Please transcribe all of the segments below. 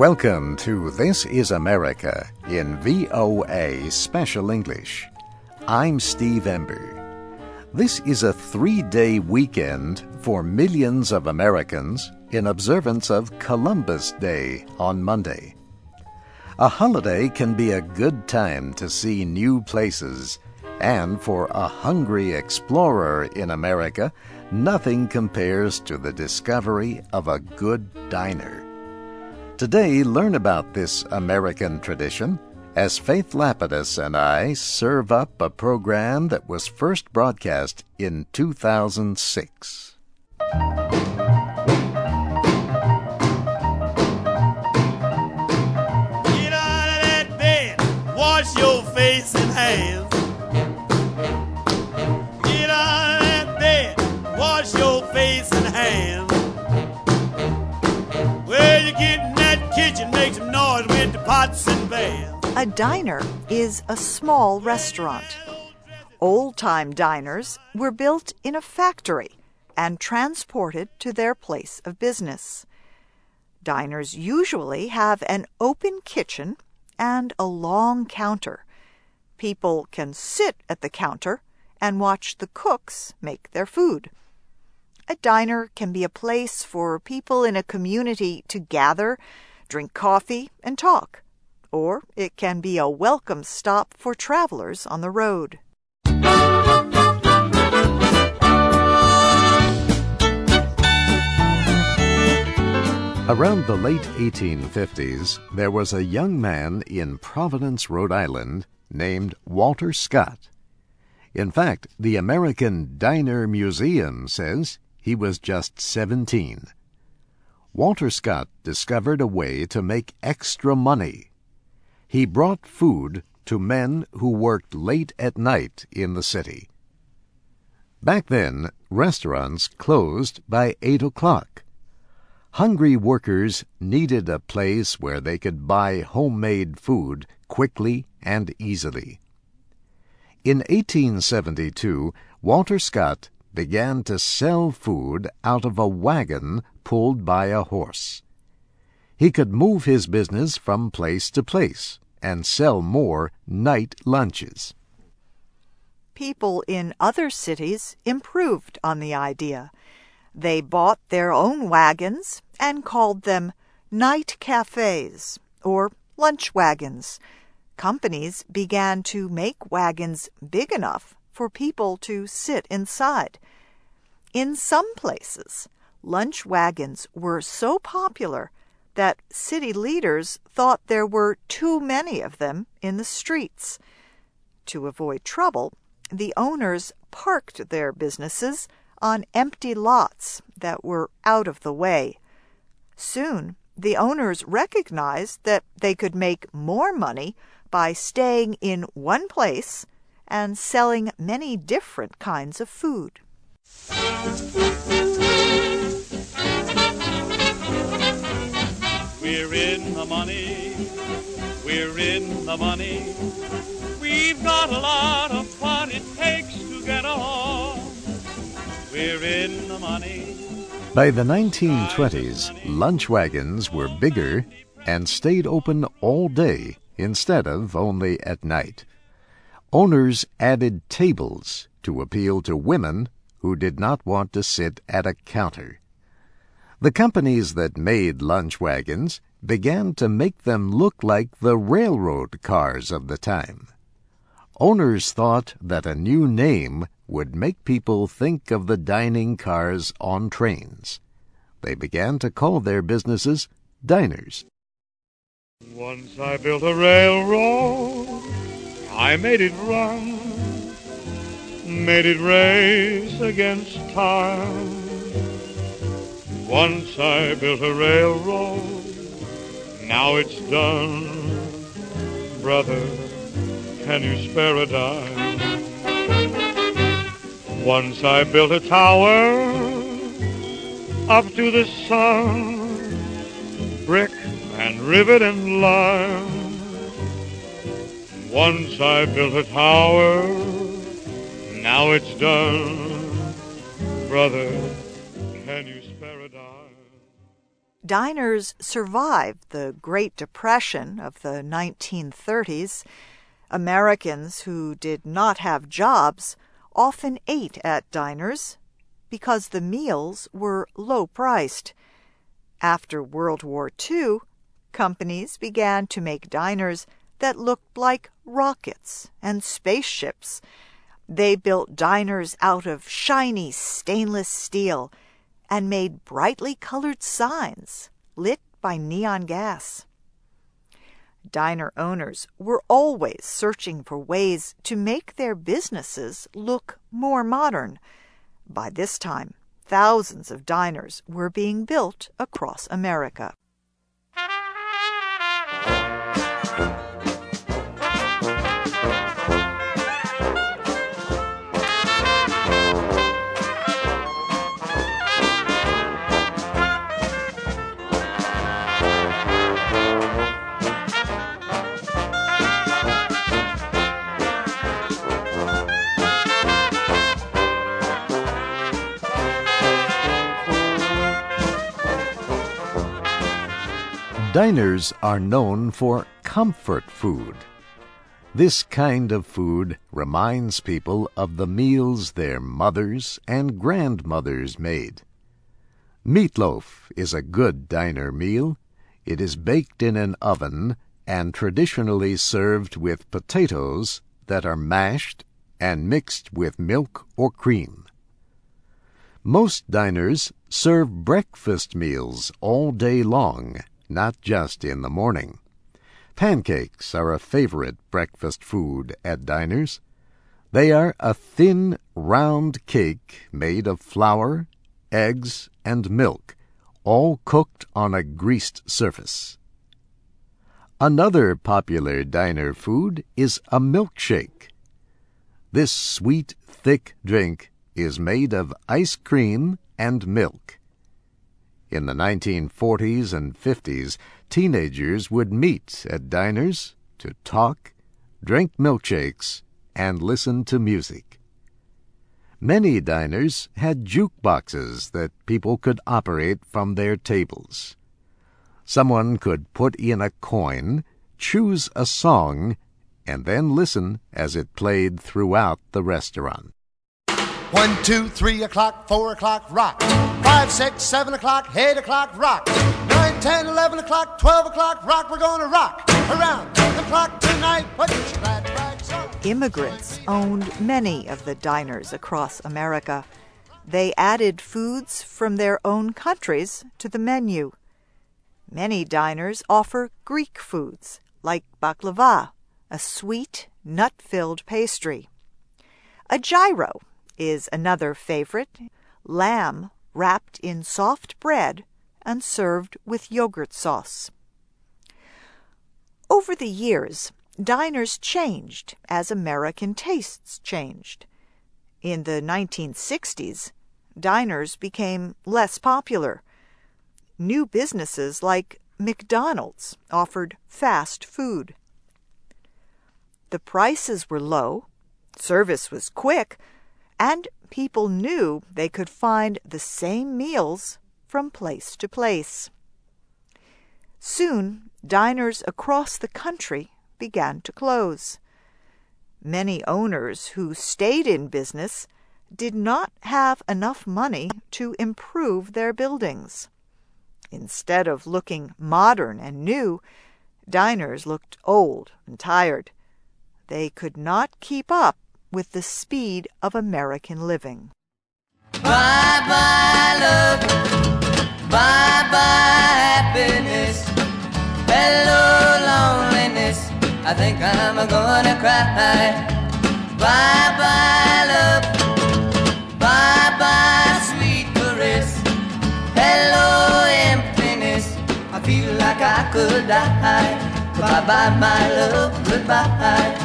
Welcome to This is America in VOA Special English. I'm Steve Ember. This is a 3-day weekend for millions of Americans in observance of Columbus Day on Monday. A holiday can be a good time to see new places, and for a hungry explorer in America, nothing compares to the discovery of a good diner. Today, learn about this American tradition as Faith Lapidus and I serve up a program that was first broadcast in 2006. Get out of that bed, wash your face and hands. Get out of that bed, wash your face and hands. Well, you get in that kitchen, make some noise with the pots and pans. A diner is a small restaurant. Old-time diners were built in a factory and transported to their place of business. Diners usually have an open kitchen and a long counter. People can sit at the counter and watch the cooks make their food. A diner can be a place for people in a community to gather, drink coffee, and talk. Or it can be a welcome stop for travelers on the road. Around the late 1850s, there was a young man in Providence, Rhode Island, named Walter Scott. In fact, the American Diner Museum says he was just 17. Walter Scott discovered a way to make extra money. He brought food to men who worked late at night in the city. Back then, restaurants closed by 8 o'clock. Hungry workers needed a place where they could buy homemade food quickly and easily. In 1872, Walter Scott began to sell food out of a wagon pulled by a horse. He could move his business from place to place and sell more night lunches. People in other cities improved on the idea. They bought their own wagons and called them night cafes or lunch wagons. Companies began to make wagons big enough for people to sit inside. In some places, lunch wagons were so popular that city leaders thought there were too many of them in the streets. To avoid trouble, the owners parked their businesses on empty lots that were out of the way. Soon, the owners recognized that they could make more money by staying in one place and selling many different kinds of food. We're in the money, we're in the money. We've got a lot of what it takes to get on. We're in the money. By the 1920s, lunch wagons were bigger and stayed open all day instead of only at night. Owners added tables to appeal to women who did not want to sit at a counter. The companies that made lunch wagons began to make them look like the railroad cars of the time. Owners thought that a new name would make people think of the dining cars on trains. They began to call their businesses diners. Once I built a railroad, I made it run, made it race against time. Once I built a railroad, now it's done. Brother, can you spare a dime? Once I built a tower up to the sun, brick and rivet and lime. Once I built a tower, now it's done. Brother, can you spare a dime? Diners survived the Great Depression of the 1930s. Americans who did not have jobs often ate at diners because the meals were low-priced. After World War II, companies began to make diners that looked like rockets and spaceships. They built diners out of shiny stainless steel and made brightly colored signs lit by neon gas. Diner owners were always searching for ways to make their businesses look more modern. By this time, thousands of diners were being built across America. Diners are known for comfort food. This kind of food reminds people of the meals their mothers and grandmothers made. Meatloaf is a good diner meal. It is baked in an oven and traditionally served with potatoes that are mashed and mixed with milk or cream. Most diners serve breakfast meals all day long, not just in the morning. Pancakes are a favorite breakfast food at diners. They are a thin, round cake made of flour, eggs, and milk, all cooked on a greased surface. Another popular diner food is a milkshake. This sweet, thick drink is made of ice cream and milk. In the 1940s and 50s, teenagers would meet at diners to talk, drink milkshakes, and listen to music. Many diners had jukeboxes that people could operate from their tables. Someone could put in a coin, choose a song, and then listen as it played throughout the restaurant. 1, 2, 3 o'clock, 4 o'clock, rock. 5, 6, 7 o'clock, 8 o'clock, rock. 9, 10, 11 o'clock, 12 o'clock, rock. We're gonna rock around the clock tonight. Put your glad rags on. Immigrants owned many of the diners across America. They added foods from their own countries to the menu. Many diners offer Greek foods, like baklava, a sweet, nut-filled pastry. A gyro is another favorite, lamb wrapped in soft bread and served with yogurt sauce. Over the years, diners changed as American tastes changed. In the 1960s, diners became less popular. New businesses like McDonald's offered fast food. The prices were low, service was quick, and people knew they could find the same meals from place to place. Soon, diners across the country began to close. Many owners who stayed in business did not have enough money to improve their buildings. Instead of looking modern and new, diners looked old and tired. They could not keep up with the speed of American living. Bye-bye love, bye-bye happiness, hello loneliness, I think I'm gonna cry. Bye-bye love, bye-bye sweet caress, hello emptiness, I feel like I could die. Bye-bye my love, goodbye.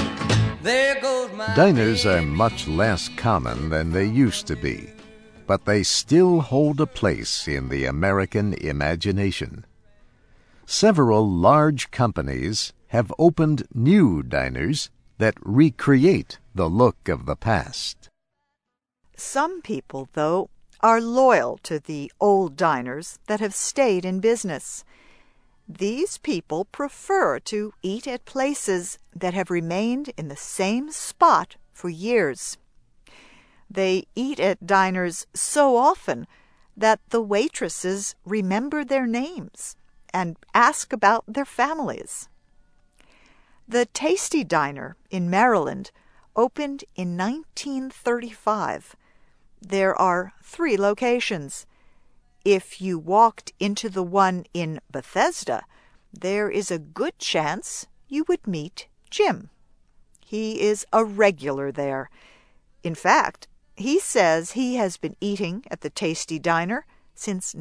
Diners are much less common than they used to be, but they still hold a place in the American imagination. Several large companies have opened new diners that recreate the look of the past. Some people, though, are loyal to the old diners that have stayed in business. These people prefer to eat at places that have remained in the same spot for years. They eat at diners so often that the waitresses remember their names and ask about their families. The Tasty Diner in Maryland opened in 1935. There are 3 locations. If you walked into the one in Bethesda, there is a good chance you would meet Jim. He is a regular there. In fact, he says he has been eating at the Tasty Diner since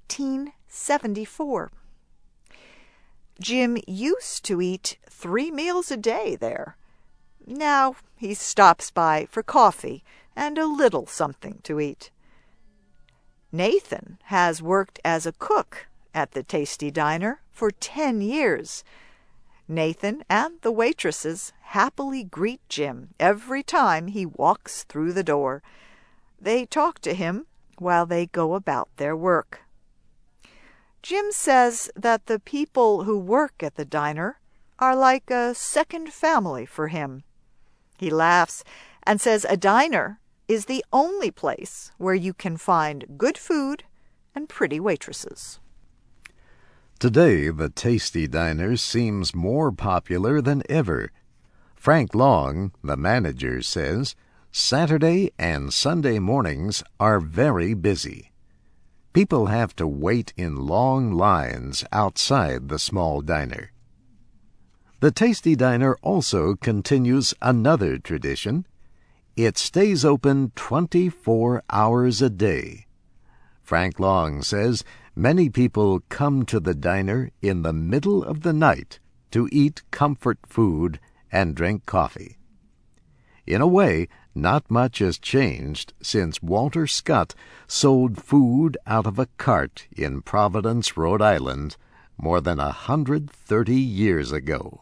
1974. Jim used to eat 3 meals a day there. Now he stops by for coffee and a little something to eat. Nathan has worked as a cook at the Tasty Diner for 10 years. Nathan and the waitresses happily greet Jim every time he walks through the door. They talk to him while they go about their work. Jim says that the people who work at the diner are like a second family for him. He laughs and says a diner is the only place where you can find good food and pretty waitresses. Today, the Tasty Diner seems more popular than ever. Frank Long, the manager, says Saturday and Sunday mornings are very busy. People have to wait in long lines outside the small diner. The Tasty Diner also continues another tradition. It stays open 24 hours a day. Frank Long says many people come to the diner in the middle of the night to eat comfort food and drink coffee. In a way, not much has changed since Walter Scott sold food out of a cart in Providence, Rhode Island, more than 130 years ago.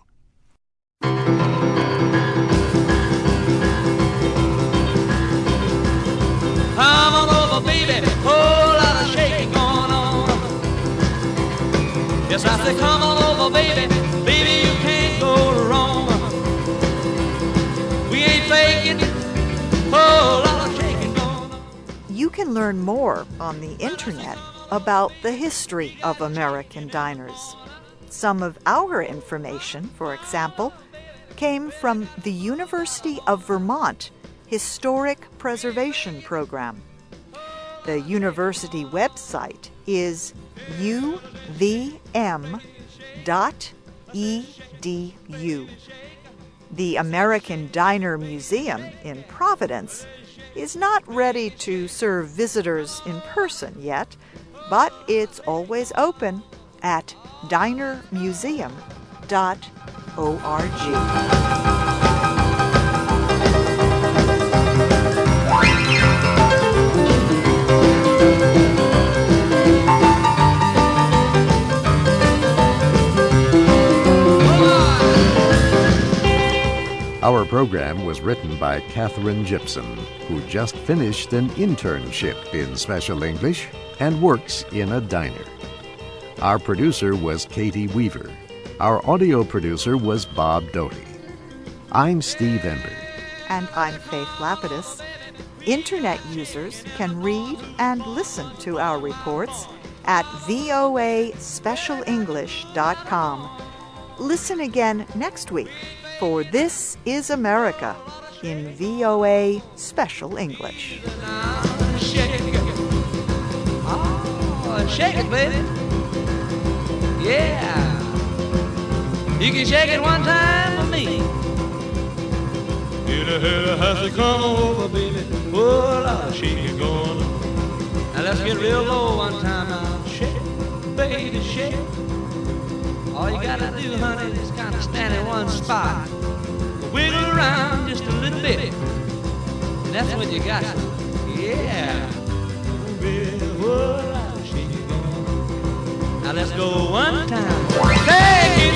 Come on over, baby, whole lot of shaking going on. Yes, I say come on over, baby, baby, you can't go wrong. We ain't faking, whole lot of shaking going on. You can learn more on the internet about the history of American diners. Some of our information, for example, came from the University of Vermont Historic Preservation Program. The university website is uvm.edu. The American Diner Museum in Providence is not ready to serve visitors in person yet, but it's always open at dinermuseum.org. Our program was written by Katherine Gypsum, who just finished an internship in Special English and works in a diner. Our producer was Katie Weaver. Our audio producer was Bob Doty. I'm Steve Ember. And I'm Faith Lapidus. Internet users can read and listen to our reports at voaspecialenglish.com. Listen again next week for This is America in VOA Special English. Shake it, baby. Yeah. You can shake it one time for me. In a hurry, has to come over, baby. Oh, Lord, shake it going on. Now let's get real low one time now. Shake it, baby, shake it. All you gotta do, honey, is kind of stand in one spot. Wiggle around just a little bit. And that's when you got it. Yeah. Baby, oh, Lord, shake it going on. Now let's go one time. Take it.